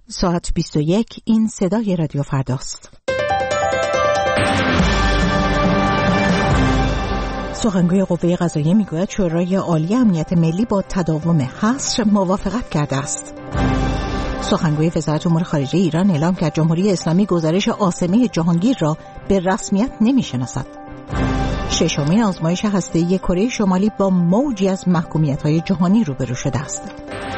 ساعت 21. این صدای رادیو فرداست. سخنگوی قوه قضاییه میگوید شورای عالی امنیت ملی با تداوم حصر موافقت کرده است. سخنگوی وزارت امور خارجه ایران اعلام کرد جمهوری اسلامی گزارش عاصمه جهانگیر را به رسمیت نمی‌شناسد. ششمین آزمایش هسته‌ای کره شمالی با موجی از محکومیت‌های جهانی روبرو شده است.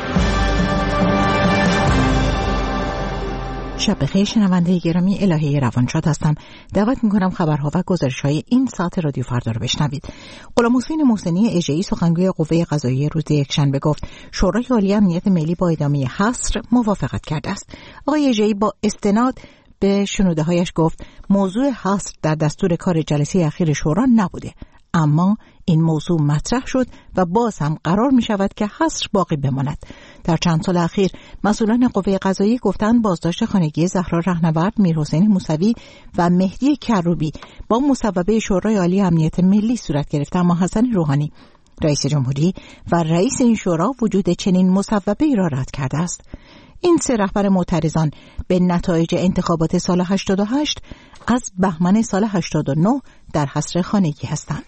شب بخیر شنونده گرامی، الهه روانشاد هستم. دعوت می‌کنم خبرها و گزارش‌های این ساعت رادیو فردا رو بشنوید. غلامحسین محسنی اژه‌ای سخنگوی قوه قضاییه روز یکشنبه گفت شورای عالی امنیت ملی با ادامه حصر موافقت کرده است. آقای اژه‌ای با استناد به شنوده‌هایش گفت موضوع حصر در دستور کار جلسه اخیر شورا نبوده، اما این موضوع مطرح شد و باز هم قرار می شود که حصر باقی بماند. در چند سال اخیر مسئولان قوه قضاییه گفتند بازداشت خانگی زهرا رهنورد، میرحسین موسوی و مهدی کروبی با مصوبه شورای عالی امنیت ملی صورت گرفت، اما حسن روحانی رئیس جمهوری و رئیس این شورا وجود چنین مصوبه‌ای را رد کرده است. این سه رهبر معترضان به نتایج انتخابات سال 88 از بهمن سال 89 در حصر خانگی هستند.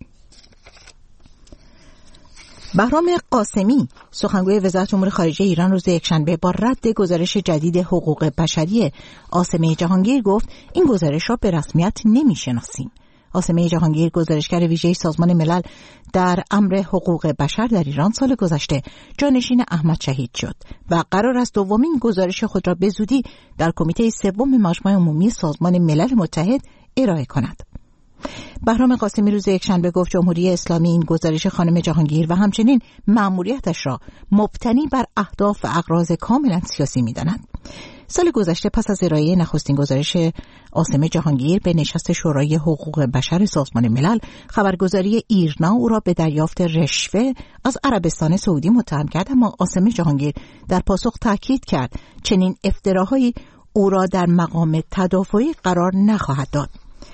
بهرام قاسمی سخنگوی وزارت امور خارجه ایران روز یکشنبه با رد گزارش جدید حقوق بشری عاصمه جهانگیر گفت این گزارش را به رسمیت نمی‌شناسیم. عاصمه جهانگیر گزارشگر ویژه سازمان ملل در امر حقوق بشر در ایران سال گذشته جانشین احمد شهید شد و قرار است دومین گزارش خود را به زودی در کمیته سوم مجمع عمومی سازمان ملل متحد ارائه کند. بهرام قاسمی روز یکشنبه گفت جمهوری اسلامی این گزارش خانم جهانگیر و همچنین مأموریتش را مبتنی بر اهداف و اغراض کاملا سیاسی می‌داند. سال گذشته پس از ارائه نخستین گزارش عاصمه جهانگیر به نشست شورای حقوق بشر سازمان ملل، خبرگزاری ایرنا او را به دریافت رشوه از عربستان سعودی متهم کرد، اما عاصمه جهانگیر در پاسخ تاکید کرد چنین افتراهایی او را در مقام تدافعی قرار نخواهد داد.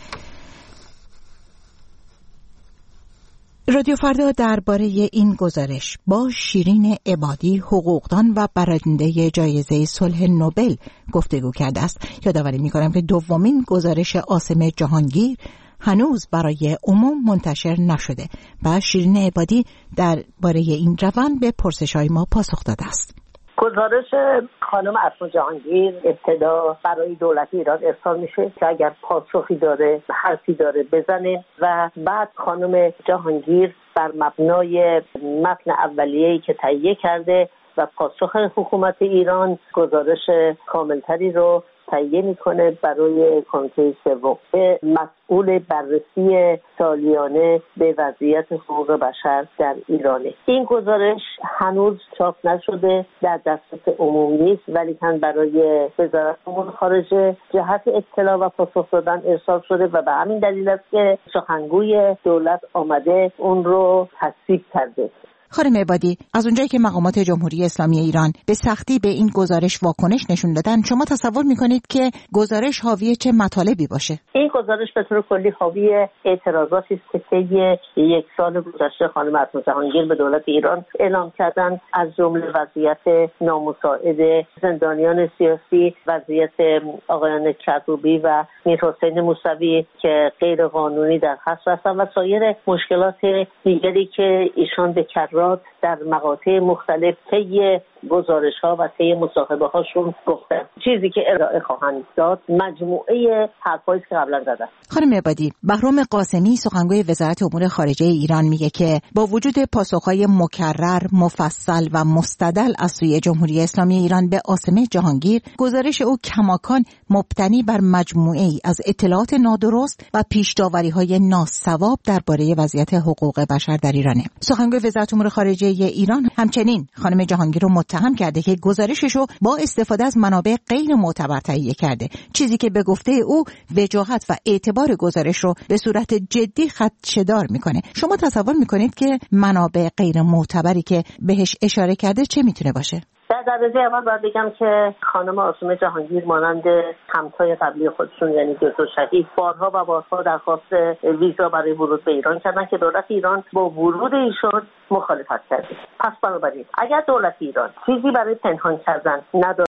رادیو فردا درباره این گزارش با شیرین عبادی، حقوقدان و برنده جایزه صلح نوبل گفتگو کرده است. یادآوری می‌کنم که دومین گزارش عاصمه جهانگیر هنوز برای عموم منتشر نشده و شیرین عبادی درباره این روند به پرسش‌های ما پاسخ داده است. گزارش خانم عاصمه جهانگیر ابتدا برای دولت ایران ارسال میشه که اگر پاسخی داره، حرفی داره بزنه و بعد خانم جهانگیر بر مبنای متن اولیه‌ای که تهیه کرده و پاسخ حکومت ایران گزارش کاملتری رو تهیه میکنه برای کمیته سوم که مسئول بررسی سالیانه به وضعیت حقوق بشر در ایرانه. این گزارش هنوز چاپ نشده، در دسترس عموم نیست، ولی هم برای وزارت امور خارجه جهت اطلاع و پاسخ دادن ارسال شده و به همین دلیل است که سخنگوی دولت آمده اون رو تصویب کرده. خانم عبادی، از اونجایی که مقامات جمهوری اسلامی ایران به سختی به این گزارش واکنش نشون دادن، شما تصور میکنید که گزارش حاوی چه مطالبی باشه؟ این گزارش به طور کلی حاوی اعتراضاتی است که طی یک سال گذشته خانم عاصمه جهانگیر به دولت ایران اعلام کردن، از جمله وضعیت نامساعد زندانیان سیاسی، وضعیت آقایان کروبی و میرحسین موسوی که غیر قانونی در حبس هستند و سایر مشکلات دیگری که ایشان به در مقاطع مختلف طی گزارش‌ها و طی مصاحبه‌هاشون گفتن. چیزی که ارائه خواهند داد مجموعه حرفایی که قبلا زدن. خانم عبادی، بهرام قاسمی سخنگوی وزارت امور خارجه ایران میگه که با وجود پاسخ‌های مکرر، مفصل و مستدل از سوی جمهوری اسلامی ایران به عاصمه جهانگیر، گزارش او کماکان مبتنی بر مجموعه‌ای از اطلاعات نادرست و پیش‌داوری‌های ناصواب درباره وضعیت حقوق بشر در ایرانه. سخنگوی وزارت امور خارجه ایران همچنین خانم جهانگیر رو متهم کرده که گزارششو با استفاده از منابع غیر معتبر تهیه کرده، چیزی که به گفته او وجاهت و اعتبار گزارش رو به صورت جدی خدشه‌دار میکنه. شما تصور میکنید که منابع غیر معتبری که بهش اشاره کرده چه میتونه باشه؟ در درجه اول باید بگم که خانم عاصمه جهانگیر مانند همتای قبلی خودشون یعنی دکتر شهید بارها و بارها درخواست ویزا برای ورود به ایران کردن که دولت ایران با ورود ایشان مخالفت کرده. پس بنابراین اگر دولت ایران چیزی برای پنهان کردن نداره